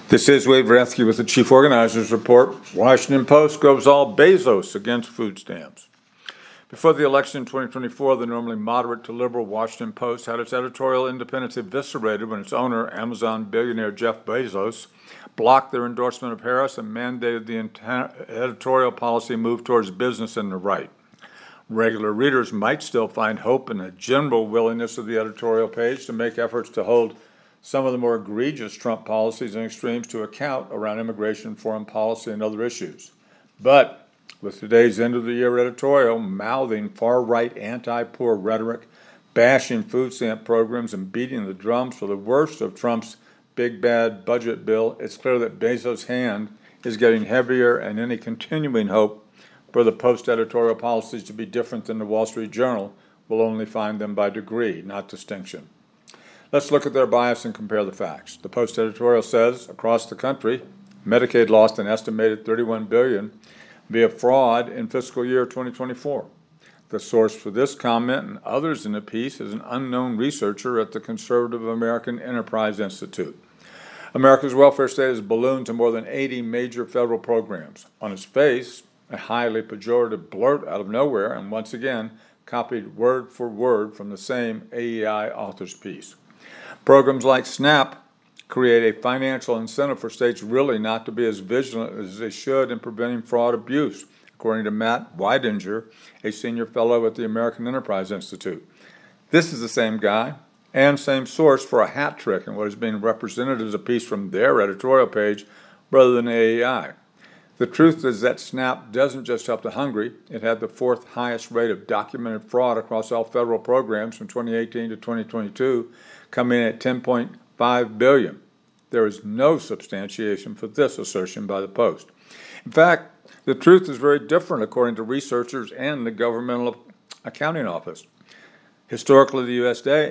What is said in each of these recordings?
This is Wade Vrethke with the Chief Organizers Report. Washington Post goes all Bezos against food stamps. Before the election in 2024, the normally moderate to liberal Washington Post had its editorial independence eviscerated when its owner, Amazon billionaire Jeff Bezos, blocked their endorsement of Harris and mandated the editorial policy move towards business and the right. Regular readers might still find hope in a general willingness of the editorial page to make efforts to hold some of the more egregious Trump policies and extremes to account around immigration, foreign policy, and other issues. But with today's end-of-the-year editorial mouthing far-right anti-poor rhetoric, bashing food stamp programs, and beating the drums for the worst of Trump's big bad budget bill, it's clear that Bezos' hand is getting heavier, and any continuing hope for the Post editorial policies to be different than the Wall Street Journal will only find them by degree, not distinction. Let's look at their bias and compare the facts. The Post editorial says, across the country, Medicaid lost an estimated $31 billion via fraud in fiscal year 2024. The source for this comment and others in the piece is an unknown researcher at the Conservative American Enterprise Institute. America's welfare state has ballooned to more than 80 major federal programs. On its face, a highly pejorative blurt out of nowhere, and once again, copied word for word from the same AEI author's piece. Programs like SNAP create a financial incentive for states really not to be as vigilant as they should in preventing fraud abuse, according to Matt Weidinger, a senior fellow at the American Enterprise Institute. This is the same guy and same source for a hat trick in what is being represented as a piece from their editorial page rather than AEI. The truth is that SNAP doesn't just help the hungry. It had the fourth highest rate of documented fraud across all federal programs from 2018 to 2022, coming in at $10.5 billion. There is no substantiation for this assertion by the Post. In fact, the truth is very different according to researchers and the Governmental Accounting Office. Historically, the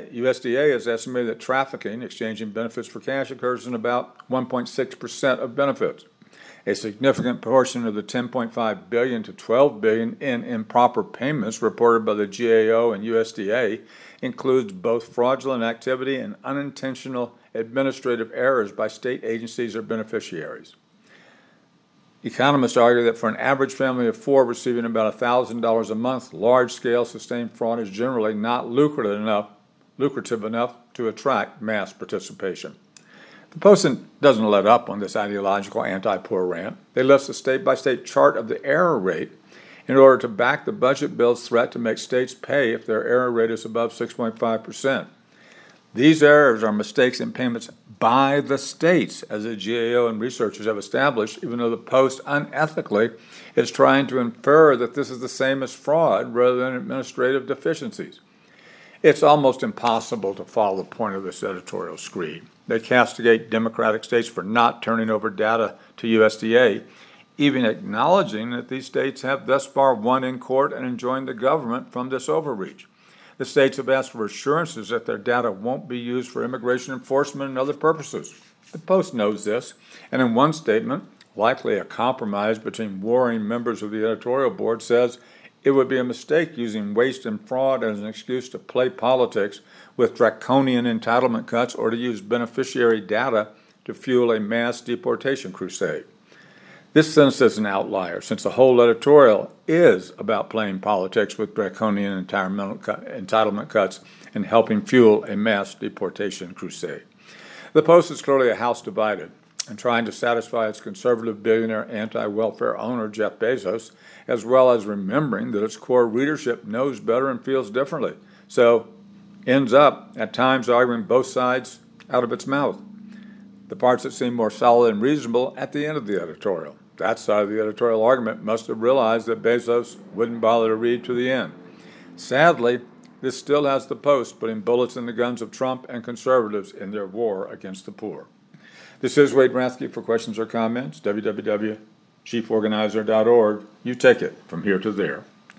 USDA has estimated that trafficking, exchanging benefits for cash, occurs in about 1.6% of benefits. A significant portion of the $10.5 billion to $12 billion in improper payments reported by the GAO and USDA includes both fraudulent activity and unintentional administrative errors by state agencies or beneficiaries. Economists argue that for an average family of four receiving about $1,000 a month, large-scale sustained fraud is generally not lucrative enough to attract mass participation. The Post doesn't let up on this ideological anti-poor rant. They list a state-by-state chart of the error rate in order to back the budget bill's threat to make states pay if their error rate is above 6.5%. These errors are mistakes in payments by the states, as the GAO and researchers have established, even though the Post unethically is trying to infer that this is the same as fraud rather than administrative deficiencies. It's almost impossible to follow the point of this editorial screed. They castigate Democratic states for not turning over data to USDA, even acknowledging that these states have thus far won in court and enjoined the government from this overreach. The states have asked for assurances that their data won't be used for immigration enforcement and other purposes. The Post knows this, and in one statement, likely a compromise between warring members of the editorial board, says it would be a mistake using waste and fraud as an excuse to play politics with draconian entitlement cuts or to use beneficiary data to fuel a mass deportation crusade. This sentence is an outlier, since the whole editorial is about playing politics with draconian entitlement cuts and helping fuel a mass deportation crusade. The Post is clearly a house divided and trying to satisfy its conservative billionaire anti-welfare owner, Jeff Bezos, as well as remembering that its core readership knows better and feels differently. So, ends up, at times, arguing both sides out of its mouth. The parts that seem more solid and reasonable at the end of the editorial. That side of the editorial argument must have realized that Bezos wouldn't bother to read to the end. Sadly, this still has the Post putting bullets in the guns of Trump and conservatives in their war against the poor. This is Wade Vrethke. For questions or comments, www.chieforganizer.org. You take it from here to there.